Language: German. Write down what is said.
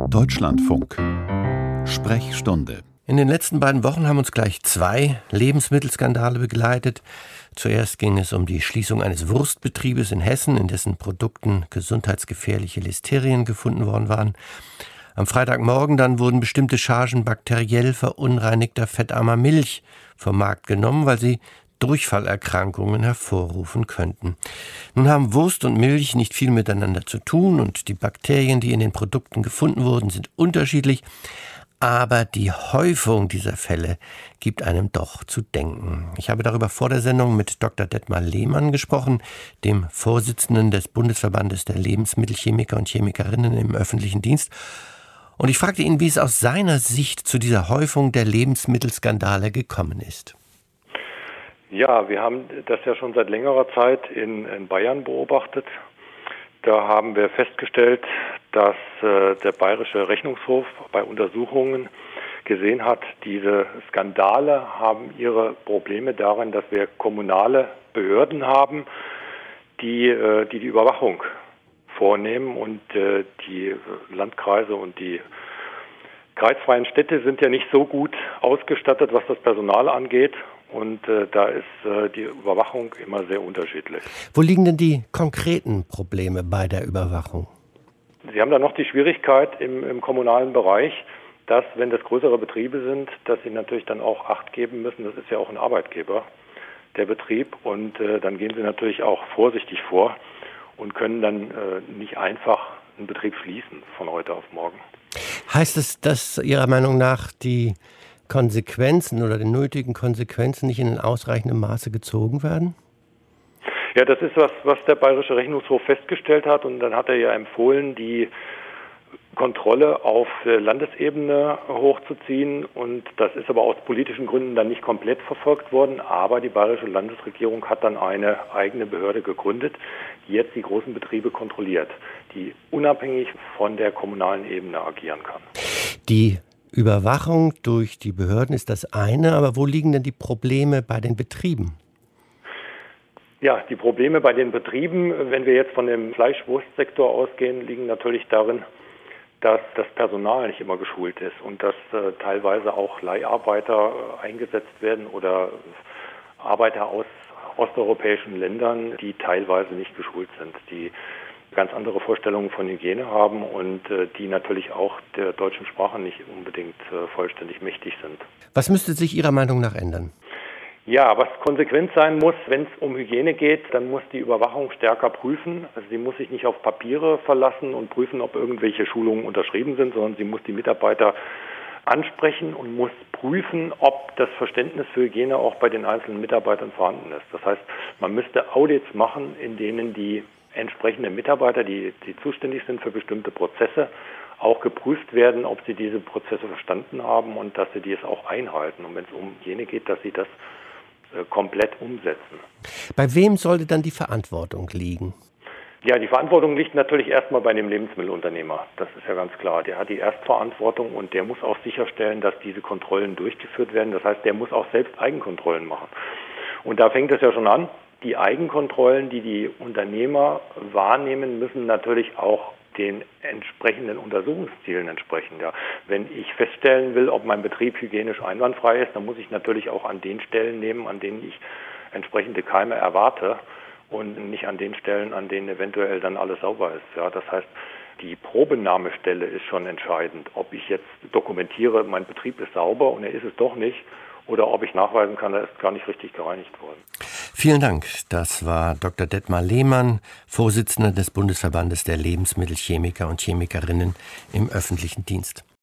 Deutschlandfunk. Sprechstunde. In den letzten beiden Wochen haben uns gleich zwei Lebensmittelskandale begleitet. Zuerst ging es um die Schließung eines Wurstbetriebes in Hessen, in dessen Produkten gesundheitsgefährliche Listerien gefunden worden waren. Am Freitagmorgen dann wurden bestimmte Chargen bakteriell verunreinigter fettarmer Milch vom Markt genommen, weil sie Durchfallerkrankungen hervorrufen könnten. Nun haben Wurst und Milch nicht viel miteinander zu tun und die Bakterien, die in den Produkten gefunden wurden, sind unterschiedlich. Aber die Häufung dieser Fälle gibt einem doch zu denken. Ich habe darüber vor der Sendung mit Dr. Detmar Lehmann gesprochen, dem Vorsitzenden des Bundesverbandes der Lebensmittelchemiker und Chemikerinnen im öffentlichen Dienst. Und ich fragte ihn, wie es aus seiner Sicht zu dieser Häufung der Lebensmittelskandale gekommen ist. Ja, wir haben das ja schon seit längerer Zeit in Bayern beobachtet. Da haben wir festgestellt, dass der Bayerische Rechnungshof bei Untersuchungen gesehen hat, diese Skandale haben ihre Probleme darin, dass wir kommunale Behörden haben, die die Überwachung vornehmen und die Landkreise und die kreisfreien Städte sind ja nicht so gut ausgestattet, was das Personal angeht. Und da ist die Überwachung immer sehr unterschiedlich. Wo liegen denn die konkreten Probleme bei der Überwachung? Sie haben da noch die Schwierigkeit im kommunalen Bereich, dass, wenn das größere Betriebe sind, dass sie natürlich dann auch Acht geben müssen. Das ist ja auch ein Arbeitgeber, der Betrieb. Und dann gehen sie natürlich auch vorsichtig vor und können dann nicht einfach einen Betrieb schließen von heute auf morgen. Heißt es, dass Ihrer Meinung nach die Konsequenzen oder die nötigen Konsequenzen nicht in ausreichendem Maße gezogen werden? Ja, das ist was der Bayerische Rechnungshof festgestellt hat. Und dann hat er ja empfohlen, die Kontrolle auf Landesebene hochzuziehen. Und das ist aber aus politischen Gründen dann nicht komplett verfolgt worden. Aber die bayerische Landesregierung hat dann eine eigene Behörde gegründet, die jetzt die großen Betriebe kontrolliert, die unabhängig von der kommunalen Ebene agieren kann. Die Überwachung durch die Behörden ist das eine, aber wo liegen denn die Probleme bei den Betrieben? Ja, die Probleme bei den Betrieben, wenn wir jetzt von dem Fleischwurstsektor ausgehen, liegen natürlich darin, dass das Personal nicht immer geschult ist und dass teilweise auch Leiharbeiter eingesetzt werden oder Arbeiter aus osteuropäischen Ländern, die teilweise nicht geschult sind, die ganz andere Vorstellungen von Hygiene haben und die natürlich auch der deutschen Sprache nicht unbedingt vollständig mächtig sind. Was müsste sich Ihrer Meinung nach ändern? Ja, was konsequent sein muss, wenn es um Hygiene geht, dann muss die Überwachung stärker prüfen. Also sie muss sich nicht auf Papiere verlassen und prüfen, ob irgendwelche Schulungen unterschrieben sind, sondern sie muss die Mitarbeiter ansprechen und muss prüfen, ob das Verständnis für Hygiene auch bei den einzelnen Mitarbeitern vorhanden ist. Das heißt, man müsste Audits machen, in denen die entsprechende Mitarbeiter, die zuständig sind für bestimmte Prozesse, auch geprüft werden, ob sie diese Prozesse verstanden haben und dass sie dies auch einhalten. Und wenn es um Hygiene geht, dass sie das komplett umsetzen. Bei wem sollte dann die Verantwortung liegen? Ja, die Verantwortung liegt natürlich erstmal bei dem Lebensmittelunternehmer. Das ist ja ganz klar. Der hat die Erstverantwortung und der muss auch sicherstellen, dass diese Kontrollen durchgeführt werden. Das heißt, der muss auch selbst Eigenkontrollen machen. Und da fängt es ja schon an. Die Eigenkontrollen, die die Unternehmer wahrnehmen, müssen natürlich auch den entsprechenden Untersuchungszielen entsprechen. Ja, wenn ich feststellen will, ob mein Betrieb hygienisch einwandfrei ist, dann muss ich natürlich auch an den Stellen nehmen, an denen ich entsprechende Keime erwarte und nicht an den Stellen, an denen eventuell dann alles sauber ist. Ja, das heißt, die Probenahmestelle ist schon entscheidend, ob ich jetzt dokumentiere, mein Betrieb ist sauber und er ist es doch nicht, oder ob ich nachweisen kann, er ist gar nicht richtig gereinigt worden. Vielen Dank. Das war Dr. Detmar Lehmann, Vorsitzender des Bundesverbandes der Lebensmittelchemiker und Chemikerinnen im öffentlichen Dienst.